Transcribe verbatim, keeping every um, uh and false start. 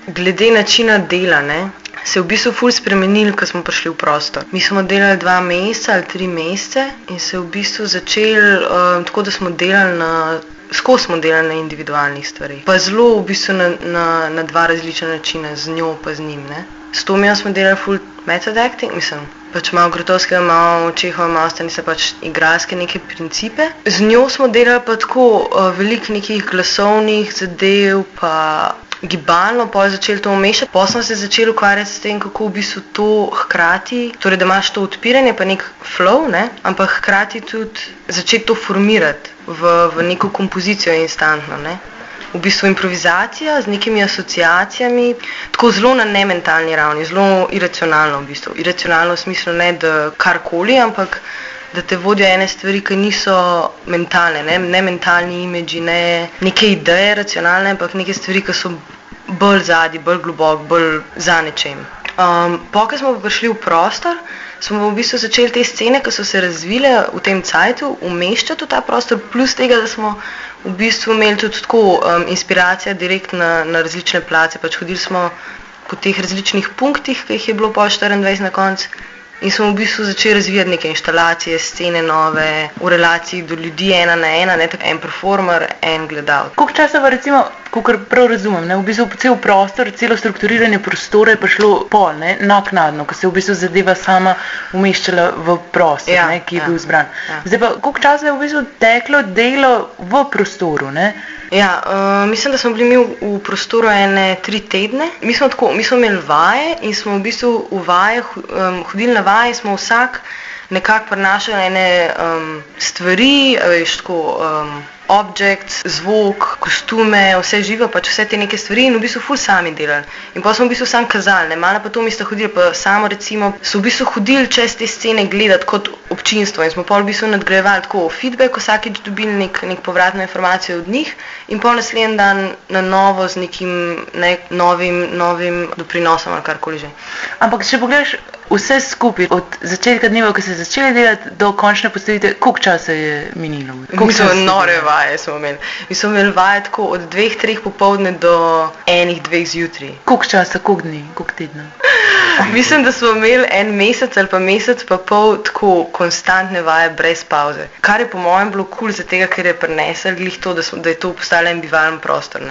glede načina dela, ne, se je v bistvu ful spremenil, ko smo prišli v prostor. Mi smo delali dva meseca ali tri mesece in se v bistvu začeli um, tako, da smo delali na, skozi smo delali na individualnih stvareh. Pa zelo v bistvu na, na, na dva različna načina, z njo pa z njim, ne. S Tomijem smo delali ful method acting, mislim, pač malo Grotovskega, malo Čehova, malo Stanisa, pač igralske neke principe. Z njo smo delali pa tako uh, veliko nekih glasovnih zadev, pa gibalno, pa je začeli to umešati. Pa smo se začeli ukvarjati s tem, kako v bistvu to hkrati, torej da imaš to odpiranje, pa nek flow, ne, ampak hkrati tudi začeti to formirati v, v neko kompozicijo instantno, ne. V bistvu improvizacija z nekimi asociacijami, tako zelo na nementalni ravni, zelo iracionalno v bistvu. Iracionalno v smislu ne, da karkoli, ampak da te vodijo ene stvari, ki niso mentalne, ne, ne mentalni imidži, ne neke ideje racionalne, ampak neke stvari, ki so bolj zadnji, bolj globok, bolj za nečem. Um, po, ko smo prišli v prostor, smo v bistvu začeli te scene, ki so se razvile v tem cajtu, umeščati v ta prostor, plus tega, da smo v bistvu imeli tudi tako um, inspiracija direkt na, na različne place, pač hodili smo po teh različnih punktih, ki jih je bilo po štiriindvajset na koncu, in smo v bistvu začeli razvijati neke inštalacije, scene nove, v relaciji do ljudi ena na ena, ne tako en performer, en gledalec. Koliko časa pa recimo, kakor prav razumem, ne, v bistvu cel prostor, celo strukturiranje prostora je prišlo pol, ne, naknadno, ko se je v bistvu zadeva sama umeščala v prostor, ja, ne, ki je ja, bil izbran. Ja. Zdaj pa, koliko časa je v bistvu teklo delo v prostoru, ne? Ja, uh, mislim, da smo bili mi v, v prostoru ene tri tedne. Mi smo tako, mi smo imeli vaje in smo v bistvu v vajah, um, hodili na vaje, smo vsak nekako prinašali ene um, stvari, veš, tako um, objects, zvok, kostume, vse živo, pač vse te neke stvari in v bistvu ful sami delali. In pa smo v bistvu sam kazali, ne, malo pa to mi sta hodili, pa samo recimo so v bistvu hodili čez te scene gledati kot občinstvo in smo pol v bistvu nadgrajevali tako feedback, vsakič dobili nek, nek povratno informacijo od njih in pol naslednji dan na novo z nekim ne, novim, novim doprinosom ali karkoli že. Ampak če pogledaš vse skupaj, od začetka dneva, ko se začeli delati, do končne postavitve, koliko časa je minilo? Mi smo nore vaje smo imeli. Mi smo imeli vaje tako od dveh, treh popoldne do enih, dveh zjutraj. Koliko časa, koliko dni, koliko tedna? Mislim, da smo imeli en mesec ali pa mesec pa pol tako konstantne vaje brez pauze. Kar je po mojem bilo kul cool, zaradi tega, ker je prinesel glih to, da, smo, da je to postalo en bivalen prostor. Ne.